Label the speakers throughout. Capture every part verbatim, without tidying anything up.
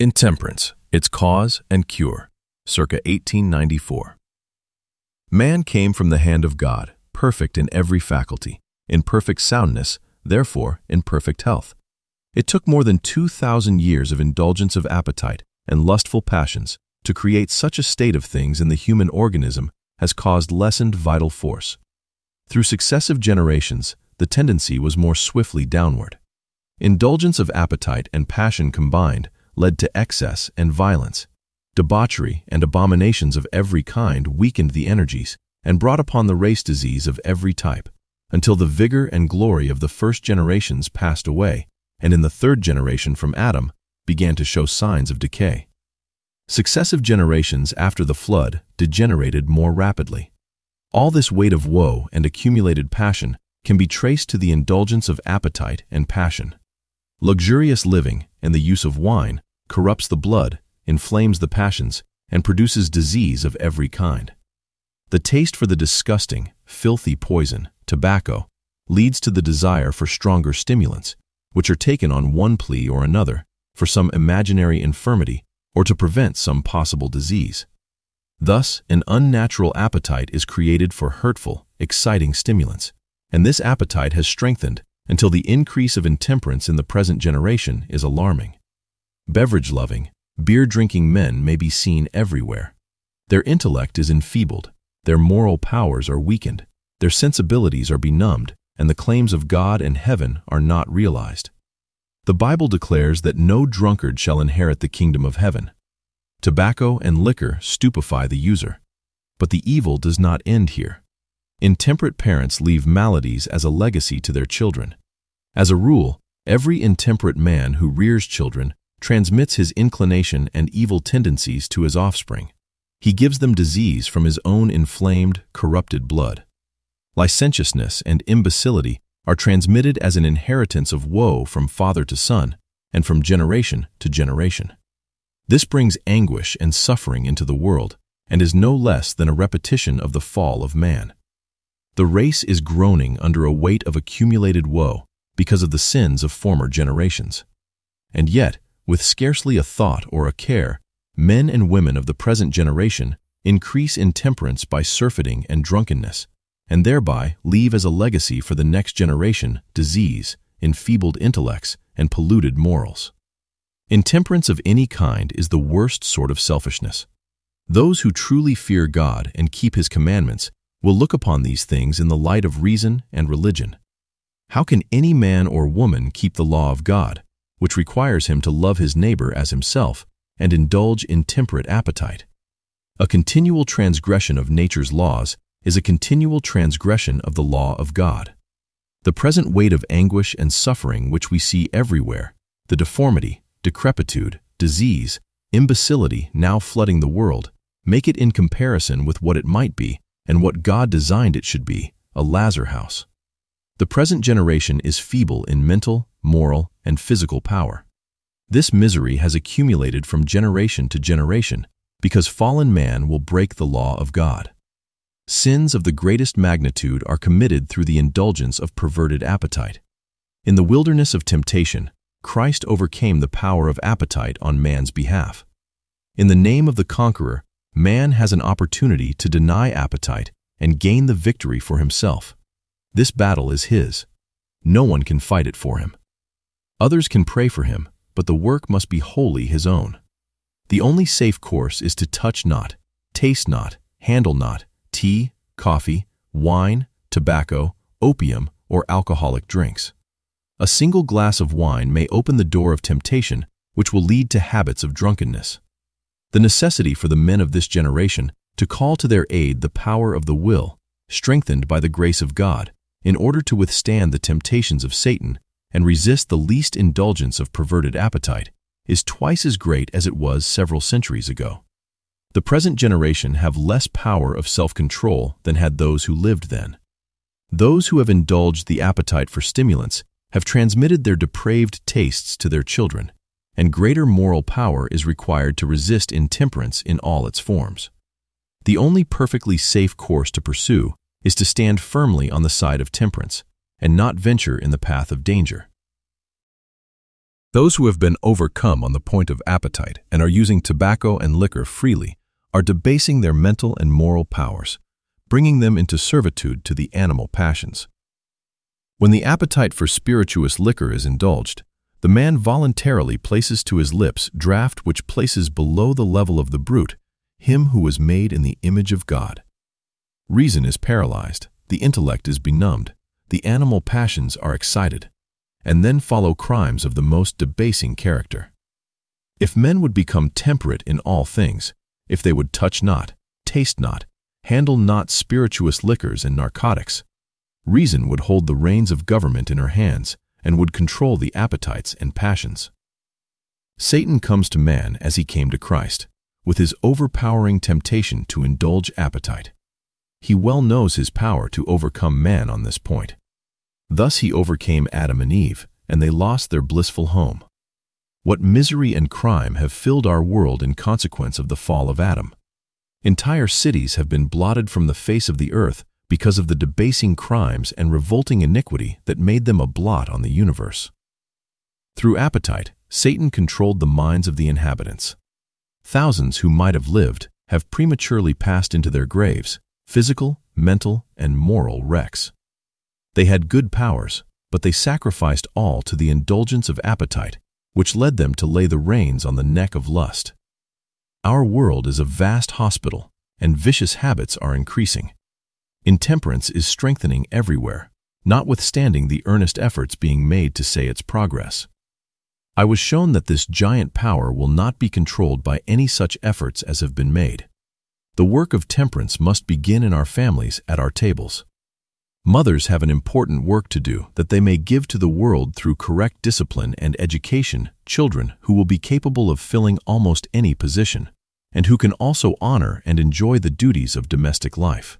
Speaker 1: Intemperance, Its Cause and Cure, circa eighteen ninety-four. Man came from the hand of God, perfect in every faculty, in perfect soundness, therefore in perfect health. It took more than two thousand years of indulgence of appetite and lustful passions to create such a state of things in the human organism as caused lessened vital force. Through successive generations, the tendency was more swiftly downward. Indulgence of appetite and passion combined led to excess and violence. Debauchery and abominations of every kind weakened the energies and brought upon the race disease of every type, until the vigor and glory of the first generations passed away, and in the third generation from Adam began to show signs of decay. Successive generations after the flood degenerated more rapidly. All this weight of woe and accumulated passion can be traced to the indulgence of appetite and passion. Luxurious living and the use of wine corrupts the blood, inflames the passions, and produces disease of every kind. The taste for the disgusting, filthy poison, tobacco, leads to the desire for stronger stimulants, which are taken on one plea or another, for some imaginary infirmity or to prevent some possible disease. Thus, an unnatural appetite is created for hurtful, exciting stimulants, and this appetite has strengthened until the increase of intemperance in the present generation is alarming. Beverage-loving, beer-drinking men may be seen everywhere. Their intellect is enfeebled, their moral powers are weakened, their sensibilities are benumbed, and the claims of God and heaven are not realized. The Bible declares that no drunkard shall inherit the kingdom of heaven. Tobacco and liquor stupefy the user. But the evil does not end here. Intemperate parents leave maladies as a legacy to their children. As a rule, every intemperate man who rears children transmits his inclination and evil tendencies to his offspring. He gives them disease from his own inflamed, corrupted blood. Licentiousness and imbecility are transmitted as an inheritance of woe from father to son and from generation to generation. This brings anguish and suffering into the world and is no less than a repetition of the fall of man. The race is groaning under a weight of accumulated woe because of the sins of former generations. And yet, with scarcely a thought or a care, men and women of the present generation increase intemperance by surfeiting and drunkenness, and thereby leave as a legacy for the next generation disease, enfeebled intellects, and polluted morals. Intemperance of any kind is the worst sort of selfishness. Those who truly fear God and keep His commandments will look upon these things in the light of reason and religion. How can any man or woman keep the law of God, which requires him to love his neighbor as himself and indulge intemperate appetite? A continual transgression of nature's laws is a continual transgression of the law of God. The present weight of anguish and suffering which we see everywhere, the deformity, decrepitude, disease, imbecility now flooding the world, make it in comparison with what it might be and what God designed it should be, a lazar house. The present generation is feeble in mental, moral, and physical power. This misery has accumulated from generation to generation because fallen man will break the law of God. Sins of the greatest magnitude are committed through the indulgence of perverted appetite. In the wilderness of temptation, Christ overcame the power of appetite on man's behalf. In the name of the conqueror, man has an opportunity to deny appetite and gain the victory for himself. This battle is his. No one can fight it for him. Others can pray for him, but the work must be wholly his own. The only safe course is to touch not, taste not, handle not, tea, coffee, wine, tobacco, opium, or alcoholic drinks. A single glass of wine may open the door of temptation, which will lead to habits of drunkenness. The necessity for the men of this generation to call to their aid the power of the will, strengthened by the grace of God, in order to withstand the temptations of Satan and resist the least indulgence of perverted appetite, is twice as great as it was several centuries ago. The present generation have less power of self-control than had those who lived then. Those who have indulged the appetite for stimulants have transmitted their depraved tastes to their children, and greater moral power is required to resist intemperance in all its forms. The only perfectly safe course to pursue is to stand firmly on the side of temperance and not venture in the path of danger. Those who have been overcome on the point of appetite and are using tobacco and liquor freely are debasing their mental and moral powers, bringing them into servitude to the animal passions. When the appetite for spirituous liquor is indulged, the man voluntarily places to his lips draught which places below the level of the brute him who was made in the image of God. Reason is paralyzed, the intellect is benumbed, the animal passions are excited, and then follow crimes of the most debasing character. If men would become temperate in all things, if they would touch not, taste not, handle not spirituous liquors and narcotics, reason would hold the reins of government in her hands and would control the appetites and passions. Satan comes to man as he came to Christ, with his overpowering temptation to indulge appetite. He well knows his power to overcome man on this point. Thus he overcame Adam and Eve, and they lost their blissful home. What misery and crime have filled our world in consequence of the fall of Adam. Entire cities have been blotted from the face of the earth because of the debasing crimes and revolting iniquity that made them a blot on the universe. Through appetite, Satan controlled the minds of the inhabitants. Thousands who might have lived have prematurely passed into their graves, physical, mental, and moral wrecks. They had good powers, but they sacrificed all to the indulgence of appetite, which led them to lay the reins on the neck of lust. Our world is a vast hospital, and vicious habits are increasing. Intemperance is strengthening everywhere, notwithstanding the earnest efforts being made to say its progress. I was shown that this giant power will not be controlled by any such efforts as have been made. The work of temperance must begin in our families at our tables. Mothers have an important work to do that they may give to the world through correct discipline and education children who will be capable of filling almost any position, and who can also honor and enjoy the duties of domestic life.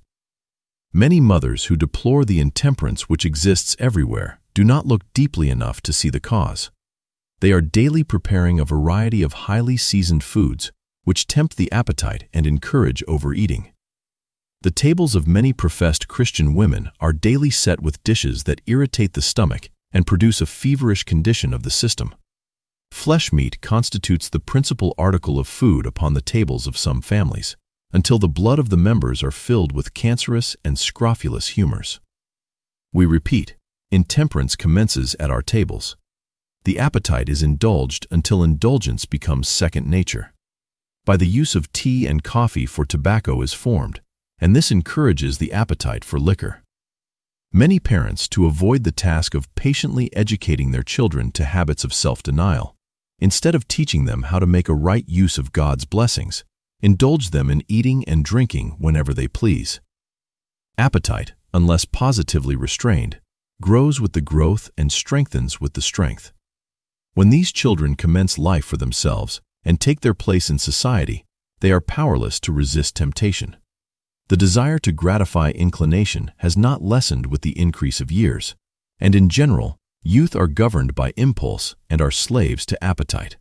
Speaker 1: Many mothers who deplore the intemperance which exists everywhere do not look deeply enough to see the cause. They are daily preparing a variety of highly seasoned foods which tempt the appetite and encourage overeating. The tables of many professed Christian women are daily set with dishes that irritate the stomach and produce a feverish condition of the system. Flesh meat constitutes the principal article of food upon the tables of some families, until the blood of the members are filled with cancerous and scrofulous humors. We repeat, intemperance commences at our tables. The appetite is indulged until indulgence becomes second nature. By the use of tea and coffee for tobacco is formed, and this encourages the appetite for liquor. Many parents, to avoid the task of patiently educating their children to habits of self-denial, instead of teaching them how to make a right use of God's blessings, indulge them in eating and drinking whenever they please. Appetite, unless positively restrained, grows with the growth and strengthens with the strength. When these children commence life for themselves and take their place in society, they are powerless to resist temptation. The desire to gratify inclination has not lessened with the increase of years, and in general, youth are governed by impulse and are slaves to appetite.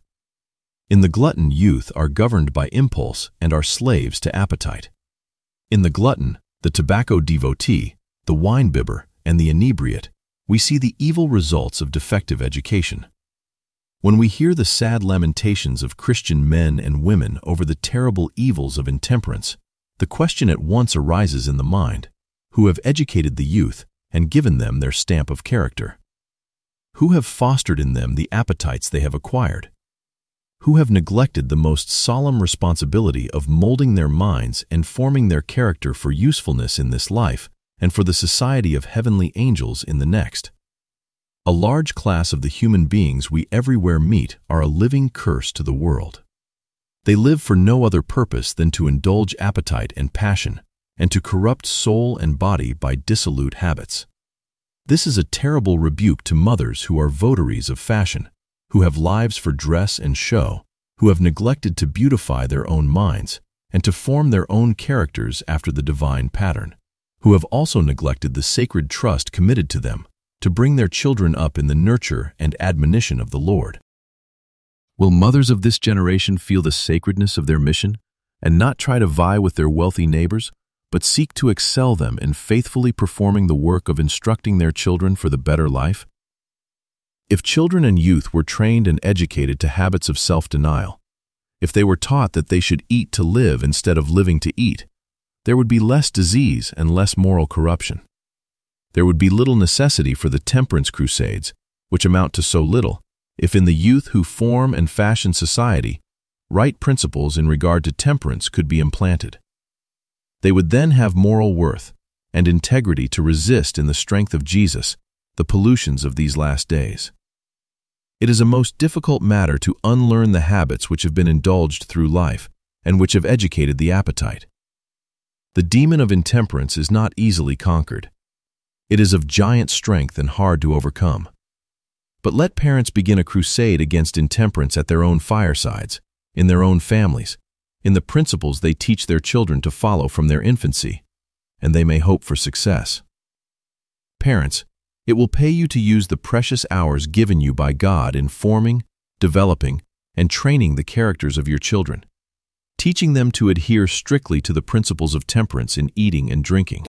Speaker 1: In the glutton, youth are governed by impulse and are slaves to appetite. In the glutton, the tobacco devotee, the wine bibber, and the inebriate, we see the evil results of defective education. When we hear the sad lamentations of Christian men and women over the terrible evils of intemperance, the question at once arises in the mind, who have educated the youth and given them their stamp of character? Who have fostered in them the appetites they have acquired? Who have neglected the most solemn responsibility of molding their minds and forming their character for usefulness in this life and for the society of heavenly angels in the next? A large class of the human beings we everywhere meet are a living curse to the world. They live for no other purpose than to indulge appetite and passion, and to corrupt soul and body by dissolute habits. This is a terrible rebuke to mothers who are votaries of fashion, who have lives for dress and show, who have neglected to beautify their own minds, and to form their own characters after the divine pattern, who have also neglected the sacred trust committed to them, to bring their children up in the nurture and admonition of the Lord. Will mothers of this generation feel the sacredness of their mission and not try to vie with their wealthy neighbors, but seek to excel them in faithfully performing the work of instructing their children for the better life? If children and youth were trained and educated to habits of self-denial, if they were taught that they should eat to live instead of living to eat, there would be less disease and less moral corruption. There would be little necessity for the temperance crusades, which amount to so little, if in the youth who form and fashion society, right principles in regard to temperance could be implanted. They would then have moral worth and integrity to resist in the strength of Jesus the pollutions of these last days. It is a most difficult matter to unlearn the habits which have been indulged through life and which have educated the appetite. The demon of intemperance is not easily conquered. It is of giant strength and hard to overcome. But let parents begin a crusade against intemperance at their own firesides, in their own families, in the principles they teach their children to follow from their infancy, and they may hope for success. Parents, it will pay you to use the precious hours given you by God in forming, developing, and training the characters of your children, teaching them to adhere strictly to the principles of temperance in eating and drinking.